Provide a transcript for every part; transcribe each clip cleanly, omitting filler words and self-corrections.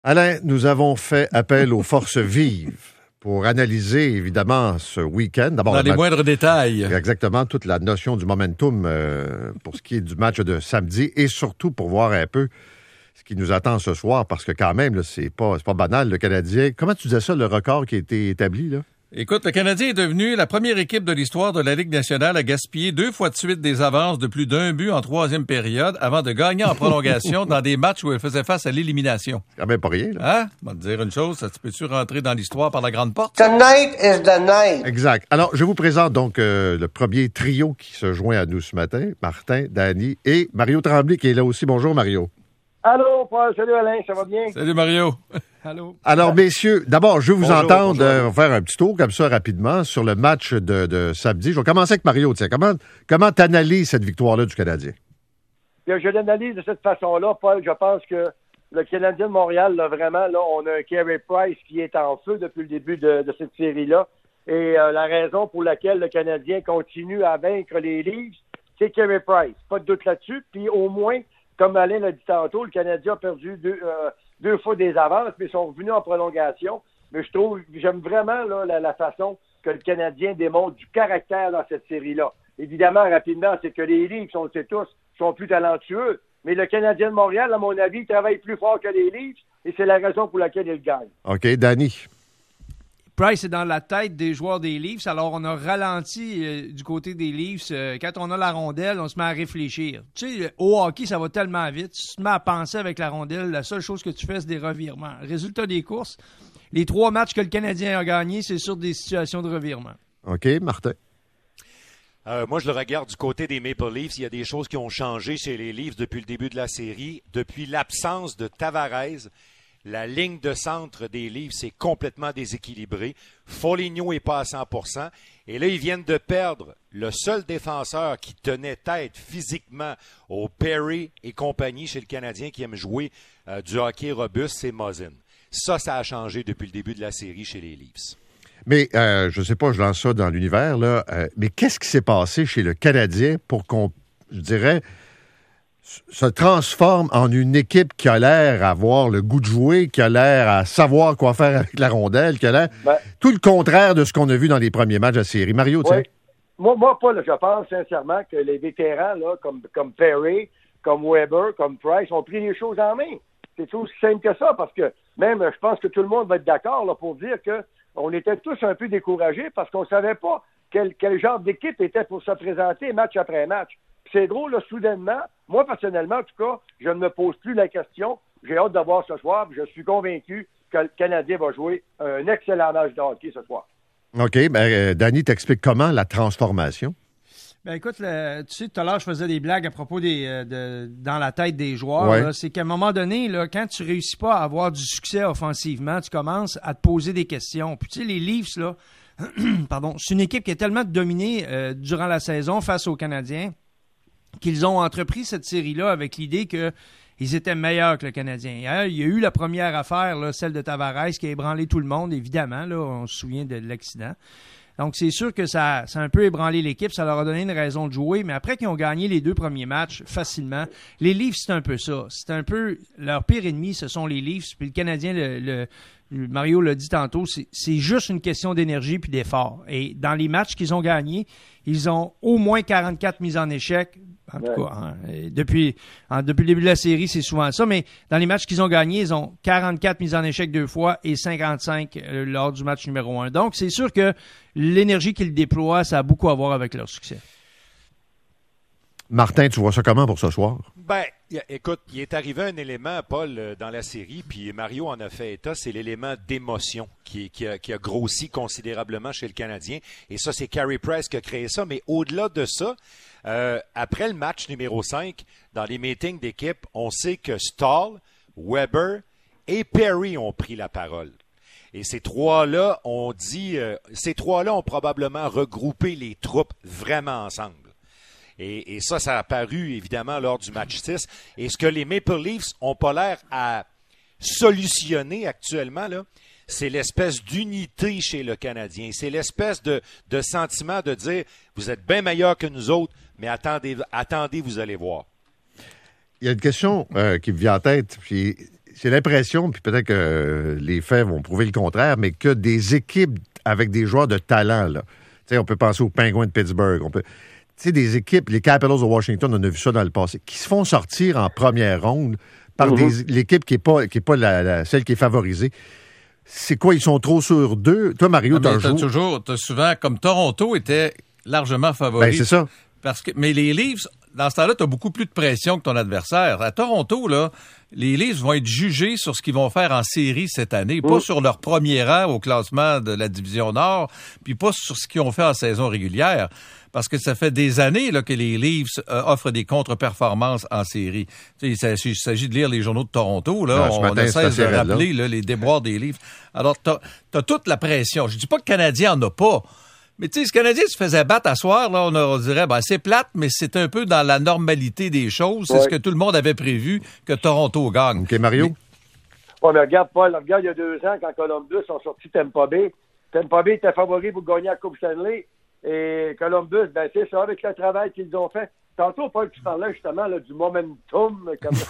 Alain, nous avons fait appel aux forces vives pour analyser, évidemment, ce week-end. D'abord, dans les moindres détails. Exactement, toute la notion du momentum pour ce qui est du match de samedi et surtout pour voir un peu ce qui nous attend ce soir, parce que quand même, là, c'est pas banal, le Canadien. Comment tu disais ça, le record qui a été établi, là? Écoute, le Canadien est devenu la première équipe de l'histoire de la Ligue nationale à gaspiller 2 fois de suite des avances de plus d'un but en troisième période avant de gagner en prolongation dans des matchs où elle faisait face à l'élimination. C'est quand même pas rien, là. Hein? On va te dire une chose, ça peux-tu rentrer dans l'histoire par la grande porte? Tonight is the night. Exact. Alors, je vous présente donc le premier trio qui se joint à nous ce matin. Martin, Danny et Mario Tremblay qui est là aussi. Bonjour, Mario. Allô, Paul. Salut, Alain. Ça va bien? Salut, Mario. Allô. Alors, messieurs, d'abord, je veux vous entendre faire un petit tour comme ça rapidement sur le match de samedi. Je vais commencer avec Mario. Tiens, comment t'analyses cette victoire-là du Canadien? Je l'analyse de cette façon-là, Paul. Je pense que le Canadien de Montréal, là, vraiment, là, on a un Carey Price qui est en feu depuis le début de cette série-là. Et la raison pour laquelle le Canadien continue à vaincre les Leafs, c'est Carey Price. Pas de doute là-dessus. Puis au moins, comme Alain l'a dit tantôt, le Canadien a perdu deux fois des avances, mais ils sont revenus en prolongation. Mais j'aime vraiment là, la façon que le Canadien démontre du caractère dans cette série-là. Évidemment, rapidement, c'est que les Leafs, on le sait tous, sont plus talentueux. Mais le Canadien de Montréal, à mon avis, travaille plus fort que les Leafs et c'est la raison pour laquelle il gagne. OK, Danny. Price est dans la tête des joueurs des Leafs, alors on a ralenti du côté des Leafs. Quand on a la rondelle, on se met à réfléchir. Tu sais, au hockey, ça va tellement vite. Tu te mets à penser avec la rondelle, la seule chose que tu fais, c'est des revirements. Résultat des courses, les 3 matchs que le Canadien a gagnés, c'est sur des situations de revirement. OK, Martin. Moi, je le regarde du côté des Maple Leafs. Il y a des choses qui ont changé chez les Leafs depuis le début de la série. Depuis l'absence de Tavares, la ligne de centre des Leafs est complètement déséquilibrée. Foligno n'est pas à 100%. Et là, ils viennent de perdre le seul défenseur qui tenait tête physiquement au Perry et compagnie chez le Canadien qui aime jouer du hockey robuste, c'est Muzzin. Ça a changé depuis le début de la série chez les Leafs. Mais, je ne sais pas, je lance ça dans l'univers, là. Mais qu'est-ce qui s'est passé chez le Canadien pour qu'on, je dirais, se transforme en une équipe qui a l'air à avoir le goût de jouer, qui a l'air à savoir quoi faire avec la rondelle, qui a l'air tout le contraire de ce qu'on a vu dans les premiers matchs de la série. Mario, tiens. Moi, Paul, je pense sincèrement que les vétérans, là, comme Perry, comme Weber, comme Price, ont pris les choses en main. C'est aussi simple que ça, parce que même, je pense que tout le monde va être d'accord là, pour dire que on était tous un peu découragés parce qu'on ne savait pas quel genre d'équipe était pour se présenter match après match. Puis c'est drôle, là, soudainement, moi personnellement, en tout cas, je ne me pose plus la question. J'ai hâte de voir ce soir, puis je suis convaincu que le Canadien va jouer un excellent match de hockey ce soir. OK, Danny, t'expliques comment la transformation? Ben écoute, tu sais, tout à l'heure, je faisais des blagues à propos dans la tête des joueurs. Ouais. Là, c'est qu'à un moment donné, là, quand tu réussis pas à avoir du succès offensivement, tu commences à te poser des questions. Puis tu sais, les Leafs, là, pardon, c'est une équipe qui est tellement dominée durant la saison face aux Canadiens qu'ils ont entrepris cette série-là avec l'idée qu'ils étaient meilleurs que le Canadien. Il y a eu la première affaire, là, celle de Tavares, qui a ébranlé tout le monde, évidemment. Là, on se souvient de l'accident. Donc, c'est sûr que ça a un peu ébranlé l'équipe. Ça leur a donné une raison de jouer. Mais après qu'ils ont gagné les 2 premiers matchs facilement, les Leafs, c'est un peu ça. C'est un peu leur pire ennemi, ce sont les Leafs. Puis le Canadien, Mario l'a dit tantôt, c'est juste une question d'énergie puis d'effort. Et dans les matchs qu'ils ont gagnés, ils ont au moins 44 mises en échec. En tout cas, depuis le début de la série, c'est souvent ça. Mais dans les matchs qu'ils ont gagnés, ils ont 44 mises en échec 2 fois et 55 lors du match numéro 1. Donc, c'est sûr que l'énergie qu'ils déploient, ça a beaucoup à voir avec leur succès. Martin, tu vois ça comment pour ce soir? Ben, écoute, il est arrivé un élément, Paul, dans la série, puis Mario en a fait état, c'est l'élément d'émotion qui a grossi considérablement chez le Canadien. Et ça, c'est Carey Price qui a créé ça. Mais au-delà de ça, après le match numéro 5, dans les meetings d'équipe, on sait que Stahl, Weber et Perry ont pris la parole. Et ces trois-là ont probablement regroupé les troupes vraiment ensemble. Et ça a apparu évidemment lors du match 6. Et ce que les Maple Leafs n'ont pas l'air à solutionner actuellement, là, c'est l'espèce d'unité chez le Canadien. C'est l'espèce de sentiment de dire « Vous êtes bien meilleurs que nous autres, mais attendez, vous allez voir. » Il y a une question qui me vient en tête. Puis j'ai l'impression, puis peut-être que les faits vont prouver le contraire, mais que des équipes avec des joueurs de talent, là, on peut penser aux Penguins de Pittsburgh, des équipes, les Capitals de Washington, on a vu ça dans le passé, qui se font sortir en première ronde par l'équipe qui est pas celle qui est favorisée. C'est quoi, ils sont trop sur d'eux? Toi, Mario, t'as souvent, comme Toronto était largement favori. Ben, c'est ça. Mais les Leafs, dans ce temps-là, tu as beaucoup plus de pression que ton adversaire. À Toronto, là, les Leafs vont être jugés sur ce qu'ils vont faire en série cette année, pas sur leur premier rang au classement de la Division Nord, puis pas sur ce qu'ils ont fait en saison régulière. Parce que ça fait des années là, que les Leafs offrent des contre-performances en série. Il s'agit de lire les journaux de Toronto. Là, on ne cesse de rappeler là, les déboires des Leafs. Alors, t'as toute la pression. Je dis pas que le Canadien en a pas. Mais tu sais, ce Canadien se faisait battre à soir, là, on dirait, c'est plate, mais c'est un peu dans la normalité des choses. C'est ce que tout le monde avait prévu que Toronto gagne. OK, Mario? Mais regarde, Paul, il y a 2 ans, quand Columbus ont sorti Tampa Bay était favori pour gagner la Coupe Stanley. Et Columbus, c'est ça, avec le travail qu'ils ont fait. Tantôt, Paul, tu parlais justement là, du momentum,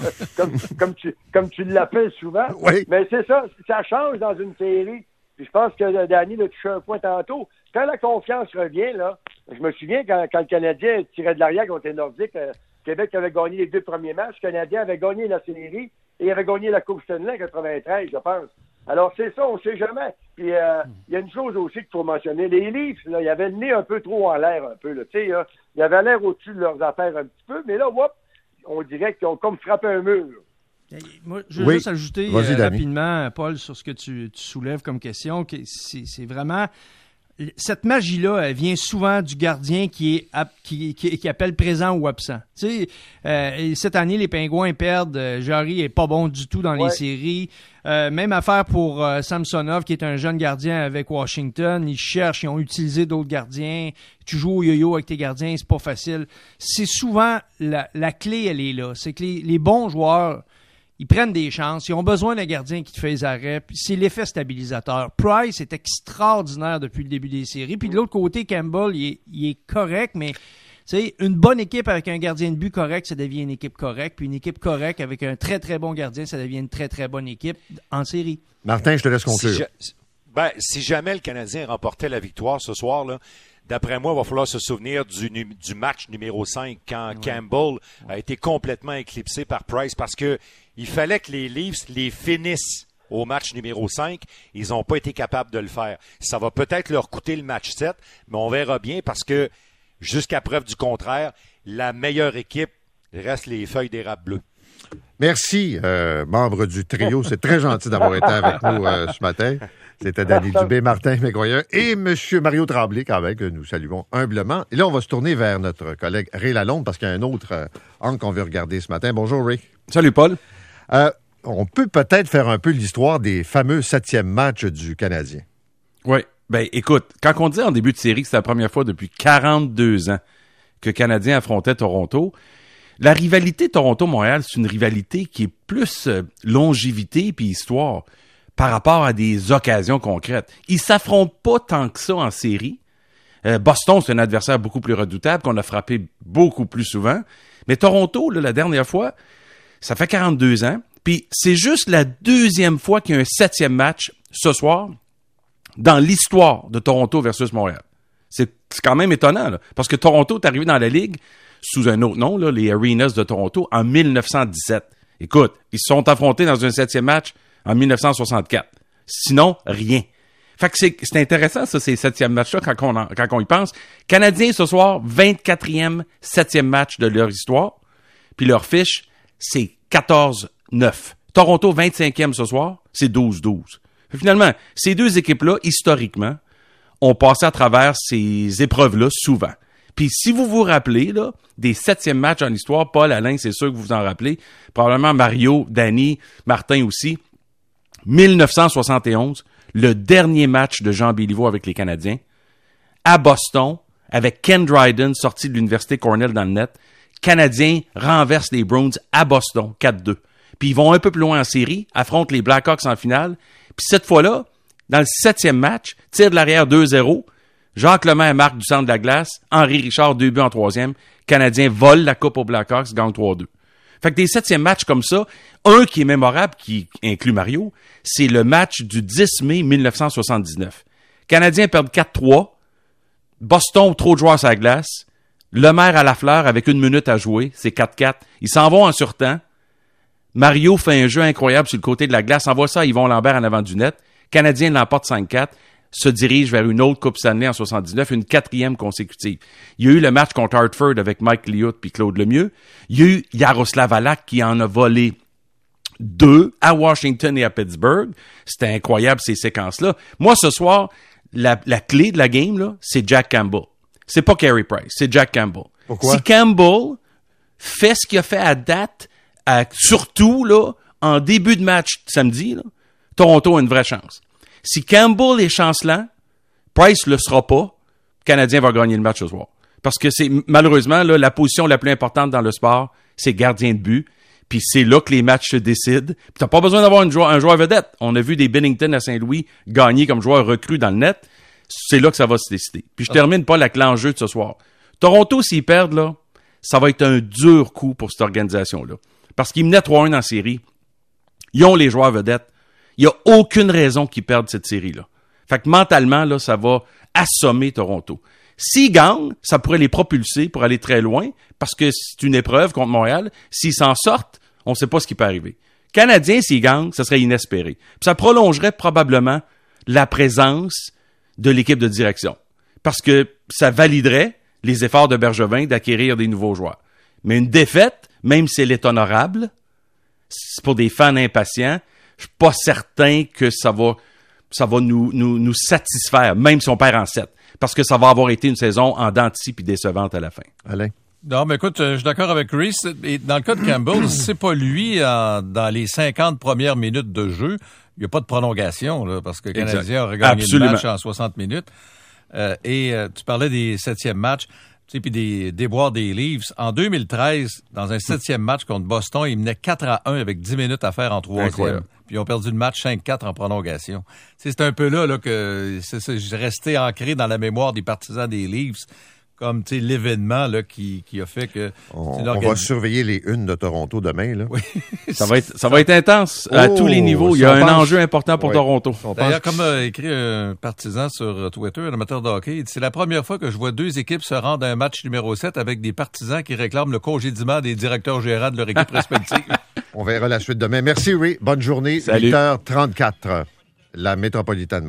comme tu l'appelles souvent. Oui. Mais c'est ça change dans une série. Puis je pense que Danny l'a touché un point tantôt. Quand la confiance revient, là, je me souviens quand le Canadien tirait de l'arrière contre les Nordiques, Québec avait gagné les 2 premiers matchs, le Canadien avait gagné la série et avait gagné la Coupe Stanley en 93, je pense. Alors, c'est ça, on ne sait jamais. Puis, il y a une chose aussi qu'il faut mentionner. Les Leafs, là, ils avaient le nez un peu trop en l'air, un peu. Tu sais, ils avaient l'air au-dessus de leurs affaires un petit peu, mais là, on dirait qu'ils ont comme frappé un mur. Moi, je veux juste ajouter rapidement, Paul, sur ce que tu soulèves comme question. C'est vraiment... Cette magie-là, elle vient souvent du gardien qui appelle présent ou absent. Tu sais, cette année, les Pingouins perdent. Jarry est pas bon du tout dans les séries. Même affaire pour Samsonov, qui est un jeune gardien avec Washington. Ils ont utilisé d'autres gardiens. Tu joues au yo-yo avec tes gardiens, c'est pas facile. C'est souvent la clé, elle est là. C'est que les bons joueurs, ils prennent des chances. Ils ont besoin d'un gardien qui te fait les arrêts. Puis c'est l'effet stabilisateur. Price est extraordinaire depuis le début des séries. Puis de l'autre côté, Campbell, il est correct, mais tu sais, une bonne équipe avec un gardien de but correct, ça devient une équipe correcte. Puis une équipe correcte avec un très, très bon gardien, ça devient une très, très bonne équipe en série. Martin, je te laisse conclure. Si jamais le Canadien remportait la victoire ce soir, là, d'après moi, il va falloir se souvenir du match numéro 5 quand Campbell a été complètement éclipsé par Price parce que il fallait que les Leafs les finissent au match numéro 5. Ils n'ont pas été capables de le faire. Ça va peut-être leur coûter le match 7, mais on verra bien parce que, jusqu'à preuve du contraire, la meilleure équipe reste les feuilles d'érable bleues. Merci, membre du trio. C'est très gentil d'avoir été avec nous ce matin. C'était Danny Dubé, Martin McGuire et M. Mario Tremblay, quand même, que nous saluons humblement. Et là, on va se tourner vers notre collègue Ray Lalonde parce qu'il y a un autre angle qu'on veut regarder ce matin. Bonjour, Ray. Salut, Paul. On peut peut-être faire un peu l'histoire des fameux 7e matchs du Canadien. Oui. Ben, écoute, quand on dit en début de série que c'est la première fois depuis 42 ans que le Canadien affrontait Toronto, la rivalité Toronto-Montréal, c'est une rivalité qui est plus longévité puis histoire par rapport à des occasions concrètes. Ils s'affrontent pas tant que ça en série. Boston, c'est un adversaire beaucoup plus redoutable qu'on a frappé beaucoup plus souvent. Mais Toronto, là, la dernière fois, ça fait 42 ans. Puis c'est juste la 2e fois qu'il y a un 7e match ce soir dans l'histoire de Toronto versus Montréal. C'est quand même étonnant, là, parce que Toronto est arrivé dans la Ligue sous un autre nom, là, les Arenas de Toronto, en 1917. Écoute, ils se sont affrontés dans un 7e match en 1964. Sinon, rien. Fait que c'est intéressant, ça, ces 7e matchs-là, quand on y pense. Canadiens, ce soir, 24e, 7e match de leur histoire. Puis leur fiche, c'est 14-9. Toronto, 25e ce soir, c'est 12-12. Finalement, ces deux équipes-là, historiquement, ont passé à travers ces épreuves-là souvent. Puis si vous vous rappelez là, des 7e matchs en histoire, Paul, Alain, c'est sûr que vous vous en rappelez, probablement Mario, Danny, Martin aussi, 1971, le dernier match de Jean Béliveau avec les Canadiens, à Boston, avec Ken Dryden, sorti de l'Université Cornell dans le net, Canadiens renversent les Bruins à Boston, 4-2. Puis ils vont un peu plus loin en série, affrontent les Blackhawks en finale, puis cette fois-là, dans le 7e match, tir de l'arrière 2-0, Jacques Lemaire marque du centre de la glace, Henri Richard 2 buts en 3e, Canadiens volent la coupe aux Blackhawks, gagnent 3-2. Fait que des 7e matchs comme ça, un qui est mémorable, qui inclut Mario, c'est le match du 10 mai 1979. Canadiens perdent 4-3. Boston, trop de joueurs sur la glace. Lemaire à la fleur avec 1 minute à jouer. C'est 4-4. Ils s'en vont en surtemps. Mario fait un jeu incroyable sur le côté de la glace. Envoie ça à Yvon Lambert en avant du net. Canadien l'emporte 5-4. Se dirige vers une autre Coupe Stanley en 79, une 4e consécutive. Il y a eu le match contre Hartford avec Mike Liut puis Claude Lemieux. Il y a eu Yaroslav Halak qui en a volé 2 à Washington et à Pittsburgh. C'était incroyable, ces séquences-là. Moi, ce soir, la clé de la game, là, c'est Jack Campbell. C'est pas Carey Price, c'est Jack Campbell. Pourquoi? Si Campbell fait ce qu'il a fait à date, surtout là, en début de match samedi, là, Toronto a une vraie chance. Si Campbell est chancelant, Price le sera pas, le Canadien va gagner le match ce soir. Parce que c'est malheureusement là, la position la plus importante dans le sport, c'est gardien de but. Puis c'est là que les matchs se décident. Puis t'as pas besoin d'avoir un joueur vedette. On a vu des Binnington à Saint-Louis gagner comme joueur recru dans le net. C'est là que ça va se décider. Puis je termine pas avec l'enjeu de ce soir. Toronto, s'ils perdent, là, ça va être un dur coup pour cette organisation-là. Parce qu'ils menaient 3-1 en série. Ils ont les joueurs vedettes. Il n'y a aucune raison qu'ils perdent cette série-là. Fait que mentalement, là, ça va assommer Toronto. S'ils gagnent, ça pourrait les propulser pour aller très loin, parce que c'est une épreuve contre Montréal. S'ils s'en sortent, on ne sait pas ce qui peut arriver. Canadiens, s'ils gagnent, ça serait inespéré. Puis ça prolongerait probablement la présence de l'équipe de direction. Parce que ça validerait les efforts de Bergevin d'acquérir des nouveaux joueurs. Mais une défaite, même si elle est honorable, c'est pour des fans impatients, je suis pas certain que ça va nous satisfaire, même si on perd en 7. Parce que ça va avoir été une saison en dents de scie puis décevante à la fin. Alain? Non, mais écoute, je suis d'accord avec Reese. Et dans le cas de Campbell, c'est pas lui, dans les 50 premières minutes de jeu, il n'y a pas de prolongation, là, parce que le Canadien a regagné le match en 60 minutes. Tu parlais des 7e matchs, tu sais, puis des déboires des Leafs. En 2013, dans un 7e match contre Boston, ils menaient 4-1 avec 10 minutes à faire en 3e. Puis ils ont perdu le match 5-4 en prolongation. Tu sais, c'est un peu là que j'ai resté ancré dans la mémoire des partisans des Leafs, comme tu sais l'événement là qui a fait que on va surveiller les unes de Toronto demain là. Oui. ça va être intense à tous les niveaux. Il y a un enjeu important pour Toronto. D'ailleurs, comme a écrit un partisan sur Twitter, un amateur de hockey, il dit, c'est la première fois que je vois 2 équipes se rendre à un match numéro 7 avec des partisans qui réclament le congédiement des directeurs gérants de leur équipe respective. On verra la suite demain. Merci, oui. Bonne journée. Salut. 8h34. La métropolitaine.